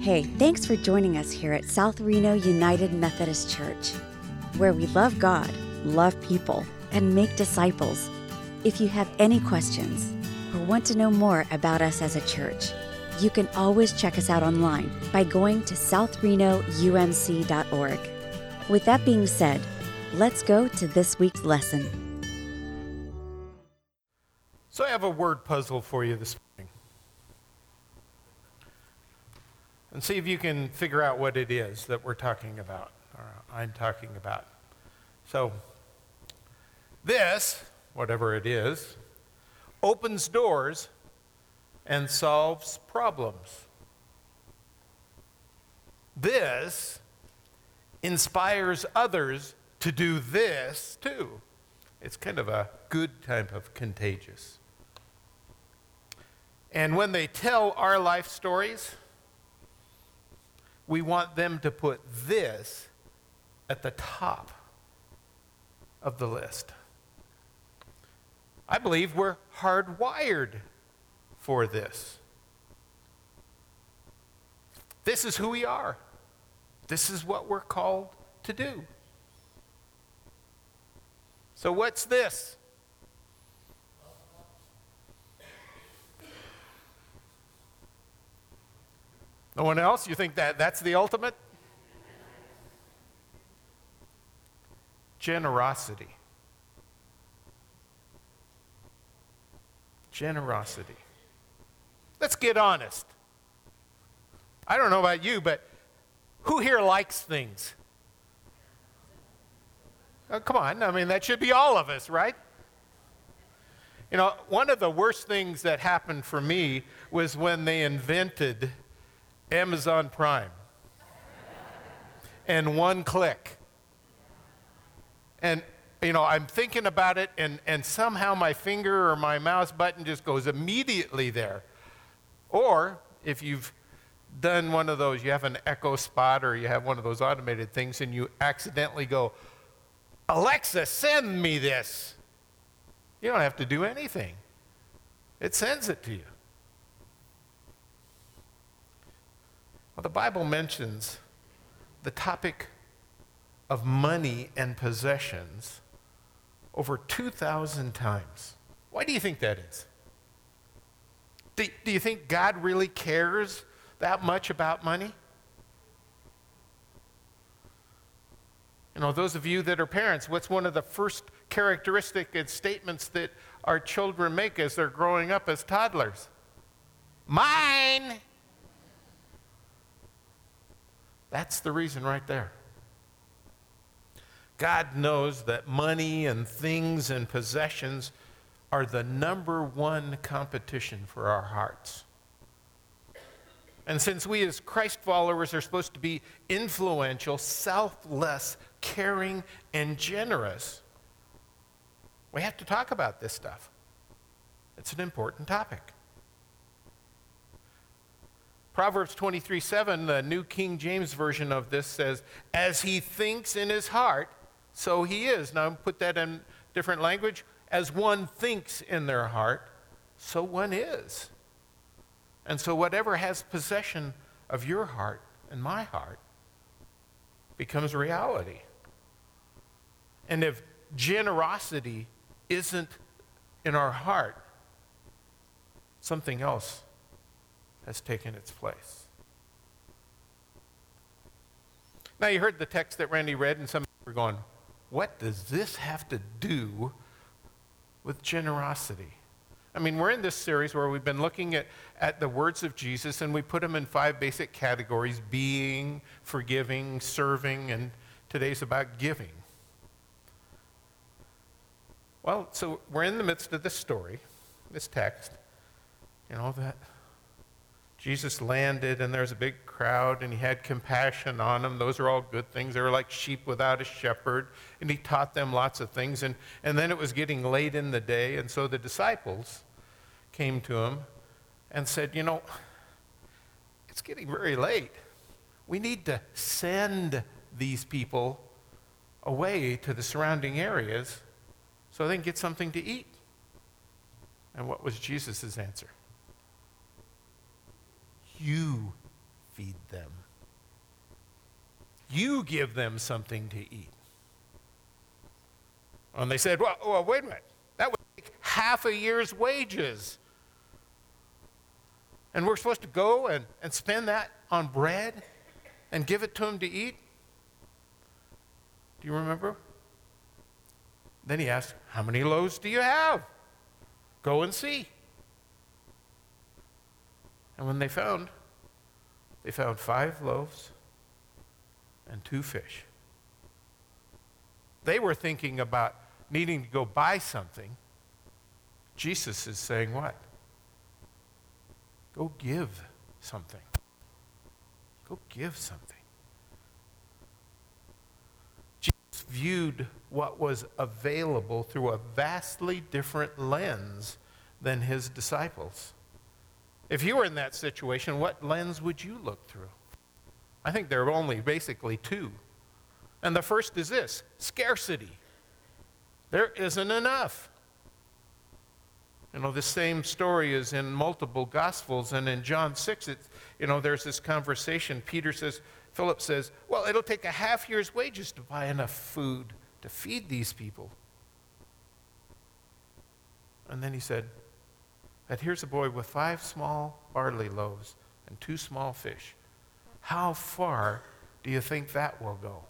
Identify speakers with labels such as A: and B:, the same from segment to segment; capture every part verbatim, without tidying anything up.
A: Hey, thanks for joining us here at South Reno United Methodist Church, where we love God, love people, and make disciples. If you have any questions or want to know more about us as a church, you can always check us out online by going to south reno u m c dot org. With that being said, let's go to this week's lesson.
B: So I have a word puzzle for you this morning. And see if you can figure out what it is that we're talking about, or I'm talking about. So this, whatever it is, opens doors and solves problems. This inspires others to do this too. It's kind of a good type of contagious. And when they tell our life stories, we want them to put this at the top of the list. I believe we're hardwired for this. This is who we are. This is what we're called to do. So what's this? No one else? You think that that's the ultimate? Generosity. Generosity. Let's get honest. I don't know about you, but who here likes things? Oh, come on, I mean, that should be all of us, right? You know, one of the worst things that happened for me was when they invented Amazon Prime and one click. And, you know, I'm thinking about it, and, and somehow my finger or my mouse button just goes immediately there. Or if you've done one of those, you have an Echo Spot or you have one of those automated things, and you accidentally go, Alexa, send me this. You don't have to do anything. It sends it to you. Well, the Bible mentions the topic of money and possessions over two thousand times. Why do you think that is? Do, do you think God really cares that much about money? You know, those of you that are parents, what's one of the first characteristic and statements that our children make as they're growing up as toddlers? Mine! That's the reason right there. God knows that money and things and possessions are the number one competition for our hearts. And since we as Christ followers are supposed to be influential, selfless, caring, and generous, we have to talk about this stuff. It's an important topic. Proverbs twenty-three seven, the New King James Version of this says, as he thinks in his heart, so he is. Now put that in different language. As one thinks in their heart, so one is. And so whatever has possession of your heart and my heart becomes reality. And if generosity isn't in our heart, something else has taken its place. Now, you heard the text that Randy read, and some were going, what does this have to do with generosity? I mean, we're in this series where we've been looking at, at the words of Jesus, and we put them in five basic categories: being, forgiving, serving, and today's about giving. Well, so we're in the midst of this story, this text, you know, that Jesus landed, and there's a big crowd, and he had compassion on them. Those are all good things. They were like sheep without a shepherd, and he taught them lots of things. And, and then it was getting late in the day, and so the disciples came to him and said, you know, it's getting very late. We need to send these people away to the surrounding areas so they can get something to eat. And what was Jesus' answer? You feed them. You give them something to eat. And they said, well, well wait a minute. That would take half a year's wages. And we're supposed to go and, and spend that on bread and give it to them to eat? Do you remember? Then he asked, how many loaves do you have? Go and see. And when they found, they found five loaves and two fish. They were thinking about needing to go buy something. Jesus is saying what? Go give something. Go give something. Jesus viewed what was available through a vastly different lens than his disciples. If you were in that situation, what lens would you look through? I think there are only basically two. And the first is this: scarcity. There isn't enough. You know, the same story is in multiple Gospels, and in John six, it's, you know, there's this conversation. Peter says, Philip says, well, it'll take a half year's wages to buy enough food to feed these people. And then he said, that here's a boy with five small barley loaves and two small fish. How far do you think that will go?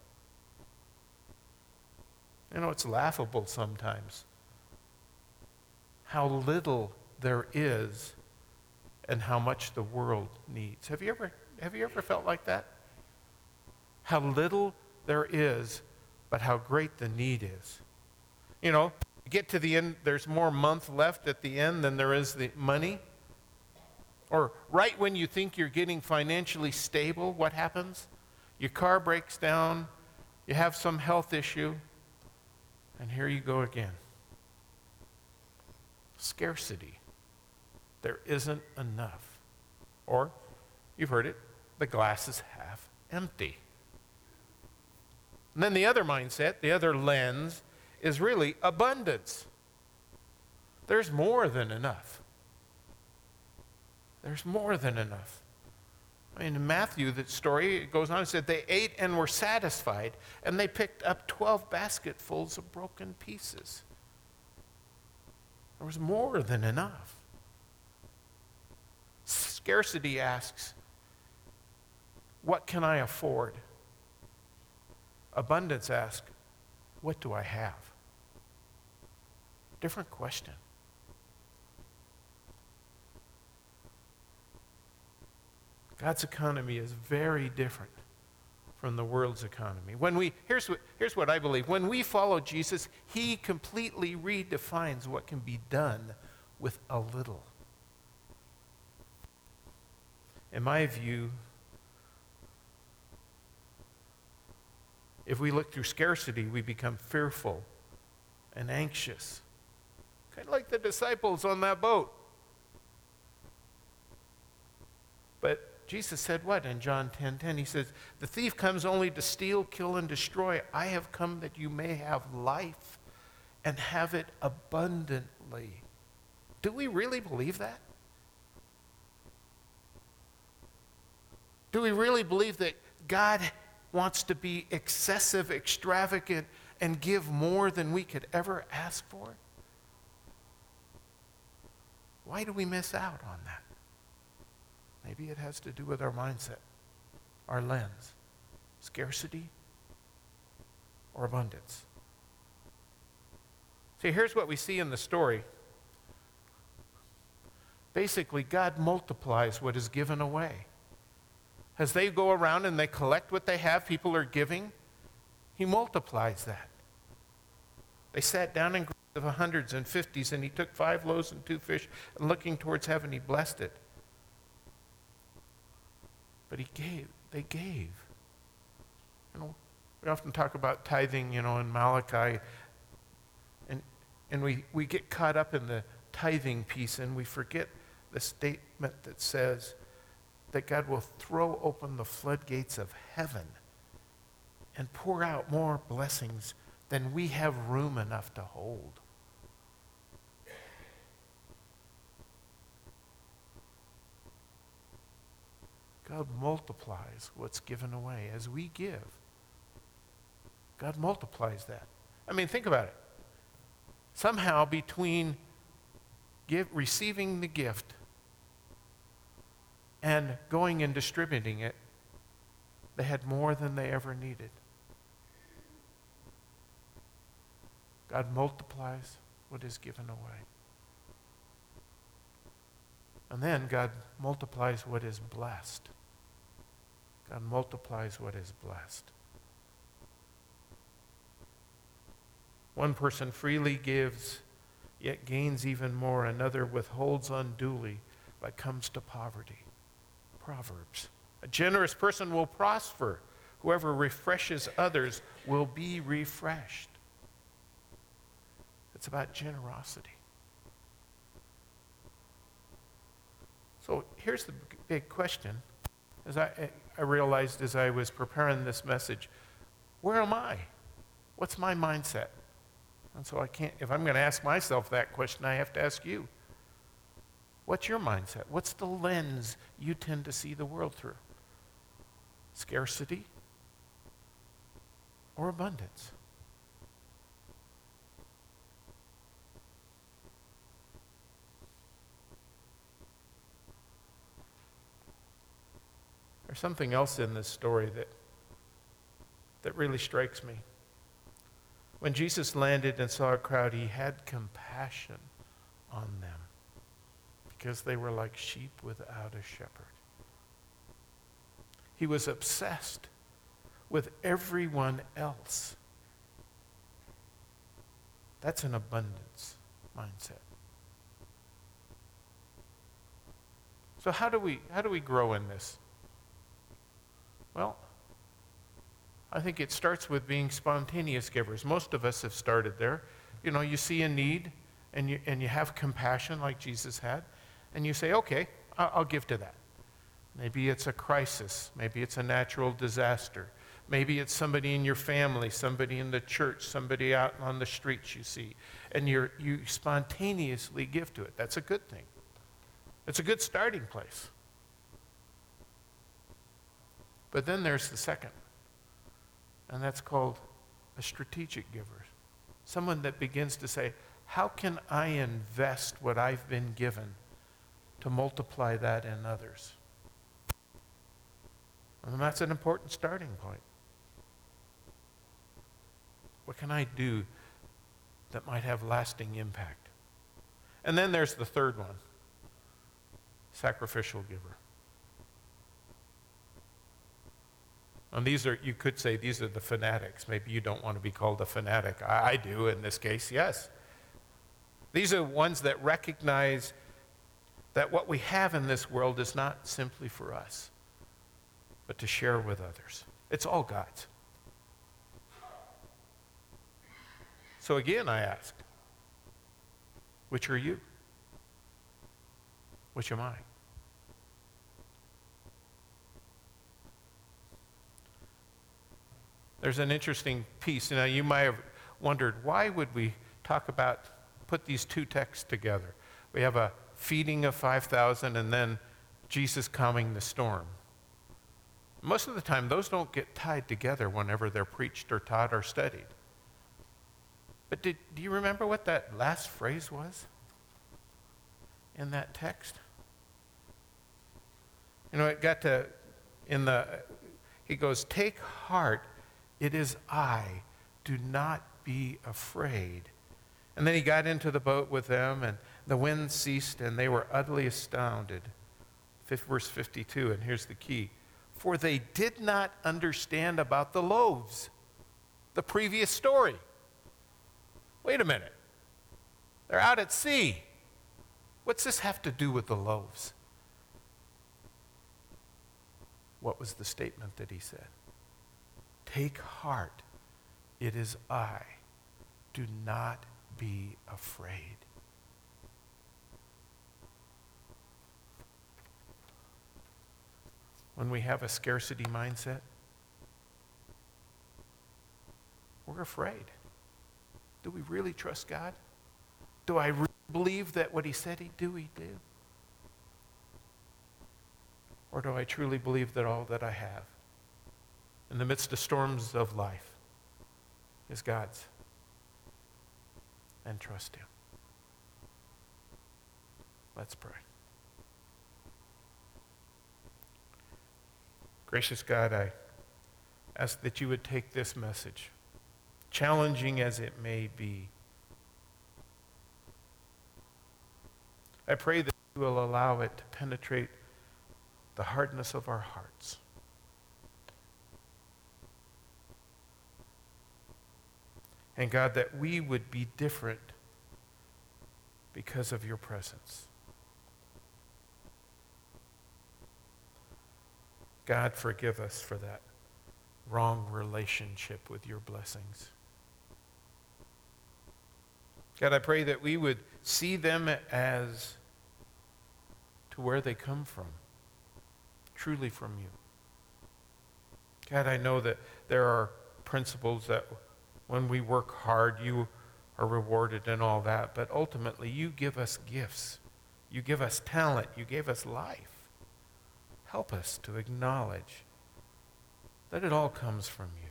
B: You know, it's laughable sometimes how little there is and how much the world needs. Have you ever, have you ever felt like that? How little there is, but how great the need is. You know, you get to the end, there's more month left at the end than there is the money. Or right when you think you're getting financially stable, what happens? Your car breaks down, you have some health issue, and here you go again. Scarcity. There isn't enough. Or, you've heard it, the glass is half empty. And then the other mindset, the other lens, is really abundance. There's more than enough. There's more than enough. I mean, in Matthew, the story, it goes on and said, they ate and were satisfied, and they picked up twelve basketfuls of broken pieces. There was more than enough. Scarcity asks, what can I afford? Abundance asks, what do I have? Different question. God's economy is very different from the world's economy. When we, here's what, here's what I believe. When we follow Jesus, he completely redefines what can be done with a little. In my view, if we look through scarcity, we become fearful and anxious. Kind of like the disciples on that boat. But Jesus said what in John ten ten? He says, the thief comes only to steal, kill, and destroy. I have come that you may have life and have it abundantly. Do we really believe that? Do we really believe that God wants to be excessive, extravagant, and give more than we could ever ask for? Why do we miss out on that? Maybe it has to do with our mindset, our lens, scarcity or abundance. See, here's what we see in the story. Basically, God multiplies what is given away. As they go around and they collect what they have, people are giving, he multiplies that. They sat down in groups of hundreds and fifties, and he took five loaves and two fish, and looking towards heaven, he blessed it. But he gave, they gave. You know, we often talk about tithing, you know, in Malachi, and and we, we get caught up in the tithing piece, and we forget the statement that says that God will throw open the floodgates of heaven and pour out more blessings than we have room enough to hold. God multiplies what's given away. As we give, God multiplies that. I mean, think about it. Somehow between give, receiving the gift and going and distributing it, they had more than they ever needed. God multiplies what is given away. And then God multiplies what is blessed. God multiplies what is blessed. One person freely gives, yet gains even more. Another withholds unduly, but comes to poverty. Proverbs. A generous person will prosper. Whoever refreshes others will be refreshed. It's about generosity. So here's the big question. As I, I realized as I was preparing this message, where am I? What's my mindset? And so I can't, if I'm going to ask myself that question, I have to ask you. What's your mindset? What's the lens you tend to see the world through? Scarcity or abundance? There's something else in this story that, that really strikes me. When Jesus landed and saw a crowd, he had compassion on them because they were like sheep without a shepherd. He was obsessed with everyone else. That's an abundance mindset. So how do we how do we grow in this? Well, I think it starts with being spontaneous givers. Most of us have started there. You know, you see a need and you and you have compassion like Jesus had, and you say, okay, I'll, I'll give to that. Maybe it's a crisis. Maybe it's a natural disaster. Maybe it's somebody in your family, somebody in the church, somebody out on the streets you see. And you you spontaneously give to it. That's a good thing. It's a good starting place. But then there's the second, and that's called a strategic giver. Someone that begins to say, how can I invest what I've been given to multiply that in others? And that's an important starting point. What can I do that might have lasting impact? And then there's the third one, sacrificial giver. And these are, you could say, these are the fanatics. Maybe you don't want to be called a fanatic. I, I do in this case, yes. These are ones that recognize that what we have in this world is not simply for us, but to share with others. It's all God's. So again, I ask, which are you? Which am I? There's an interesting piece. Now, you might have wondered, why would we talk about, put these two texts together? We have a feeding of five thousand and then Jesus calming the storm. Most of the time, those don't get tied together whenever they're preached or taught or studied. But did, do you remember what that last phrase was in that text? You know, it got to, in the, he goes, take heart, it is I, do not be afraid. And then he got into the boat with them, and the wind ceased, and they were utterly astounded. Fifth, verse fifty-two, and here's the key. For they did not understand about the loaves, the previous story. Wait a minute. They're out at sea. What's this have to do with the loaves? What was the statement that he said? Take heart, it is I. Do not be afraid. When we have a scarcity mindset, we're afraid. Do we really trust God? Do I really believe that what he said he'd do, he'd do? Or do I truly believe that all that I have in the midst of storms of life is God's? And trust him. Let's pray. Gracious God, I ask that you would take this message, challenging as it may be. I pray that you will allow it to penetrate the hardness of our hearts. And God, that we would be different because of your presence. God, forgive us for that wrong relationship with your blessings. God, I pray that we would see them as to where they come from, truly from you. God, I know that there are principles that when we work hard, you are rewarded and all that, but ultimately you give us gifts. You give us talent. You gave us life. Help us to acknowledge that it all comes from you.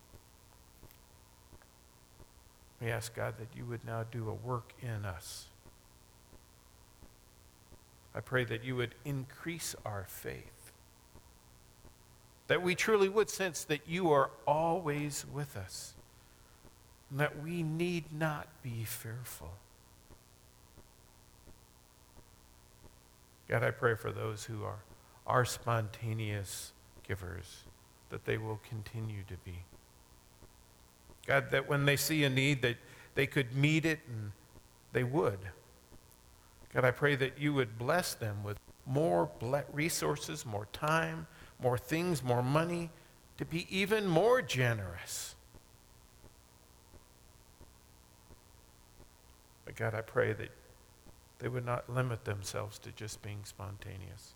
B: We ask, God, that you would now do a work in us. I pray that you would increase our faith, that we truly would sense that you are always with us, and that we need not be fearful. God, I pray for those who are, are spontaneous givers, that they will continue to be. God, that when they see a need, that they could meet it, and they would. God, I pray that you would bless them with more resources, more time, more things, more money, to be even more generous. But God, I pray that they would not limit themselves to just being spontaneous.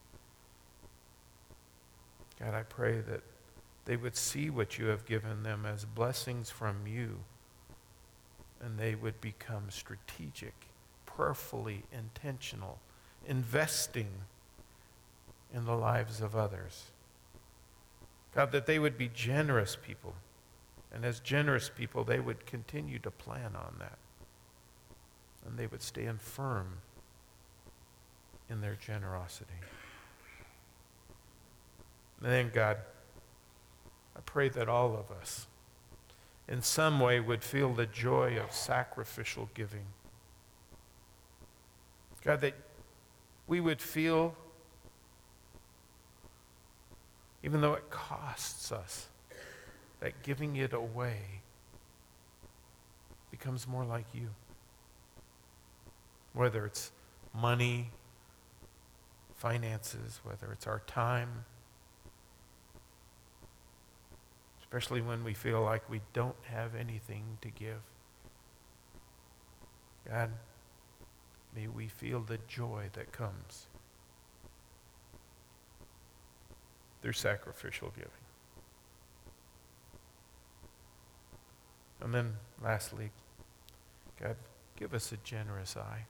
B: God, I pray that they would see what you have given them as blessings from you, and they would become strategic, prayerfully intentional, investing in the lives of others. God, that they would be generous people, and as generous people, they would continue to plan on that, and they would stand firm in their generosity. And then, God, I pray that all of us in some way would feel the joy of sacrificial giving. God, that we would feel, even though it costs us, that giving it away becomes more like you. Whether it's money, finances, whether it's our time, especially when we feel like we don't have anything to give. God, may we feel the joy that comes through sacrificial giving. And then lastly, God, give us a generous eye.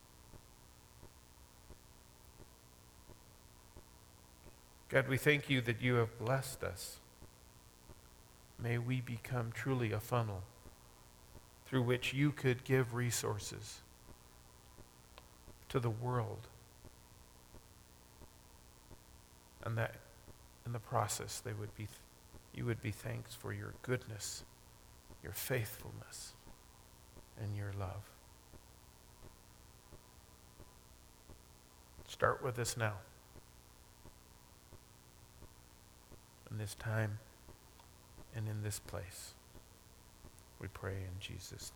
B: God, we thank you that you have blessed us. May we become truly a funnel through which you could give resources to the world. And that in the process they would be, you would be thanks for your goodness, your faithfulness, and your love. Start with us now. In this time and in this place. We pray in Jesus'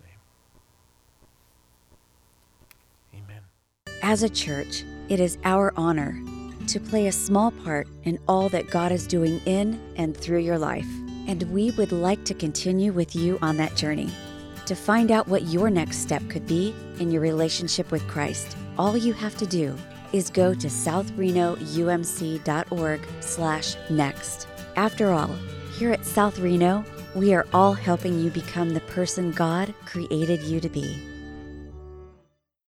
B: name. Amen.
A: As a church, it is our honor to play a small part in all that God is doing in and through your life. And we would like to continue with you on that journey. To find out what your next step could be in your relationship with Christ, all you have to do is go to south reno u m c dot org slash next. After all, here at South Reno, we are all helping you become the person God created you to be.